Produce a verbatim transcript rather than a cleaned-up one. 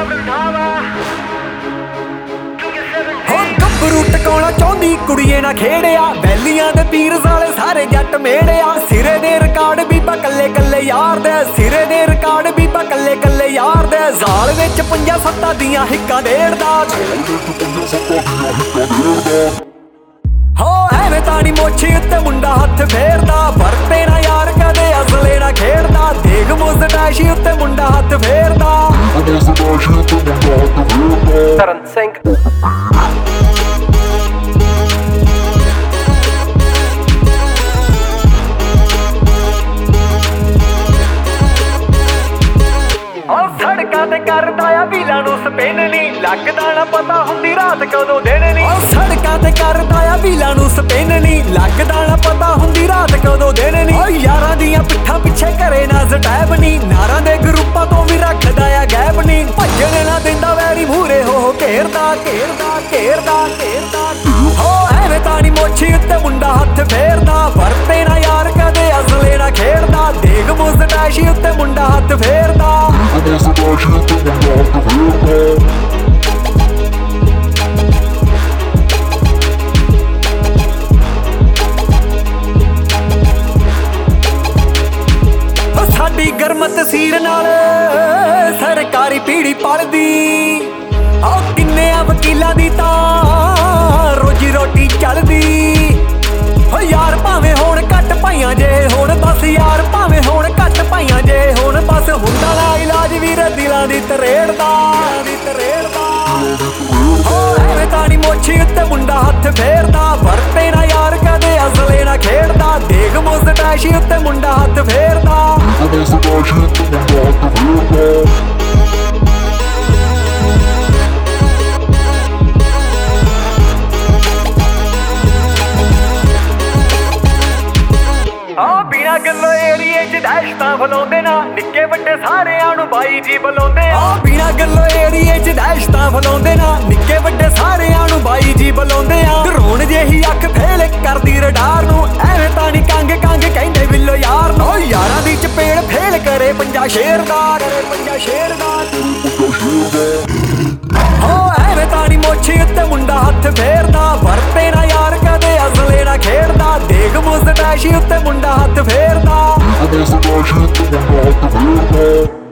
ਗੱਭਰੂ ਟਕਾਉਣਾ ਚਾਹੁੰਦੀ ਕੁੜੀਏ ਨਾ ਖੇੜਿਆ, ਵੈਲੀਆਂ ਦੇ ਪੀਰ ਸਾਲੇ ਸਾਰੇ ਜੱਟ ਮੇੜਿਆ। ਸਿਰੇ ਦੇ ਰਿਕਾਰਡ ਬੀਬਾ ਕੱਲੇ ਕੱਲੇ ਯਾਰ ਦੇ, ਸਿਰੇ ਦੇ ਰਿਕਾਰਡ ਬੀਬਾ ਕੱਲੇ ਕੱਲੇ ਯਾਰ ਦੇ। ਸਾਲ ਵਿੱਚ ਪੰਜਾਂ ਸੱਤਾਂ ਦੀਆਂ ਹਿੱਕਾਂ ਡੇੜਦਾ, ਹੋ ਐਵੇਂ ਤਾਣੀ ਮੋਛੀ ਉੱਤੇ ਮੁੰਡਾ ਹੱਥ ਫੇਰਦਾ। ਵਰਤੇ ਨਾ ਯਾਰ ਕਦੇ ਅਸਲੇ ਨਾ ਖੇਡਦਾ, ਦੇਖ ਮੁਸਟੈਸ਼ੀ ਉੱਤੇ ਮੁੰਡਾ ਹੱਥ ਫੇਰਦਾ। ਤਰਨ ਸਿੰਘ ਸੜਕਾਂ ਤੇ ਕਰਦਾ ਆ ਵੀਲਾਂ ਨੂੰ ਸਪਿਨ ਨੀ, ਲੱਗਦਾ ਨਾ ਪਤਾ ਹੁੰਦੀ ਰਾਤ ਕਦੋਂ ਦਿਨ ਨੀ। ਸੜਕਾਂ ਤੇ ਕਰਦਾ ਆ ਵੀਲਾਂ ਨੂੰ ਸਪਿਨ ਨੀ, ਲੱਗਦਾ ਨਾ ਪਤਾ ਹੁੰਦੀ ਰਾਤ ਕਦੋਂ ਦਿਨ ਨੀ। ਯਾਰਾਂ ਦੀਆਂ ਪਿੱਠਾਂ ਪਿੱਛੇ ਕਰੇ ਨਾ ਸਟੈਪ ਨੀ, ਨਾਰਾਂ ਦੇ ਗਰੁੱਪਾਂ ਤੋਂ ਵੀ ਰੱਖਦਾ ਆ ਗੈਪ ਨੀ। ਭੱਜਣ ਨਾ ਦਿੰਦਾ ਵੈਰੀ ਮੂਰੇ ਹੋ ਘੇਰਦਾ ਘੇਰਦਾ ਘੇਰਦਾ ਘੇਰਦਾ। ਹੋ ਐਵੇਂ ਤਾਣੀ ਮੋਛੀ ਉੱਤੇ ਮੁੰਡਾ ਹੱਥ ਫੇਰਦਾ। ਵਰਤੇ ਨਾ ਯਾਰ ਕਦੇ ਅਸਲੇ ਨਾ ਖੇਡਦਾ, ਦੇਖ ਮੁਸਟੈਸ਼ੀ ਉੱਤੇ ਮੁੰਡਾ ਹੱਥ ਫੇਰਦਾ। ਸਾਡੀ ਗਰਮ ਤਸੀਰ ਨਾਲ ਸਰਕਾਰੀ ਪੀੜੀ ਪਲਦੀ, ਆਹ ਕਿੰਨੇ ਆ ਵਕੀਲਾਂ ਦੀ ਤਾਂ ਰੋਜੀ ਰੋਟੀ ਚੱਲਦੀ। ਹੋ ਯਾਰ ਭਾਵੇਂ ਹੋਣ ਘੱਟ ਪਾਈਆਂ ਜੇ ਹੁਣ ਬਸ, ਯਾਰ ਭਾਵੇਂ ਹੋਣ ਘੱਟ ਪਾਈਆਂ ਜੇ ਹੁਣ ਬਸ। ਹੁੰਦਾ ਨਾ ਇਲਾਜ ਵੀਰ ਦਿਲਾਂ ਦੀ ਤਰੇੜ ਦਾ ਦੀ ਤਰੇੜ ਦਾ। ਹੋ ਐਵੇਂ ਤਾਣੀ ਮੋਛੀ ਉੱਤੇ ਮੁੰਡਾ ਹੱਥ ਫੇਰਦਾ। ਵਰਤੇ ਨਾ ਯਾਰ ਕਦੇ ਅਸਲੇ ਨਾ ਖੇਡਦਾ, ਦੇਖ ਮੁਸਟੈਸ਼ੀ ਉੱਤੇ ਮੁੰਡਾ ਹੱਥ ਫੇਰਦਾ। ਆ ਬਿਨਾਂ ਗੱਲੋਂ ਏਰੀਏ ਚ ਦਹਿਸ਼ਤਾਂ ਫਲਾਉਂਦੇ ਨਾ, ਨਿੱਕੇ ਵੱਡੇ ਸਾਰਿਆਂ ਨੂੰ ਬਾਈ ਜੀ ਬੁਲਾਉਂਦੇ ਆ। ਬਿਨਾਂ ਗੱਲੋਂ ਏਰੀਏ ਚ ਦਹਿਸ਼ਤਾਂ ਫਲਾਉਂਦੇ ਨਾ, ਨਿੱਕੇ ਵੱਡੇ ਸਾਰਿਆਂ ਨੂੰ ਬਾਈ ਜੀ ਬੁਲਾਉਂਦੇ ਆ। ਡਰੋਨ ਜਿਹੀ ਅੱਖ ਫੇਲ ਕਰਦੀ ਰਡਾਰ ਨੂੰ, ਐਵੇਂ ਤਾਂ ਨੀ ਕੰਗ ਕੰਗ ਕਹਿੰਦੇ ਬਿੱਲੋ ਯਾਰ ਨੂੰ। ਓ ਯਾਰਾਂ ਦੀ ਚਪੇੜ ਫੇਲ ਕਰੇ ਪੰਜਾ ਸ਼ੇਰ ਦਾ, ਕਰੇ ਪੰਜਾ ਸ਼ੇਰ ਦਾ। ਹੋ ਐਵੇਂ ਤਾਂ ਨੀ ਮੋਛੀ ਉੱਤੇ ਮੁੰਡਾ ਹੱਥ ਫੇਰਦਾ। ਵਰਤੇ ਨਾ ਯਾਰ ਕਦੇ ਅਸਲੇ ਨਾ ਖੇਡਦਾ, ਦੇਖ ਮੁਸਟੈਸ਼ੀ ਉੱਤੇ ਮੁੰਡਾ ਹੱਥ ਫੇਰਦਾ।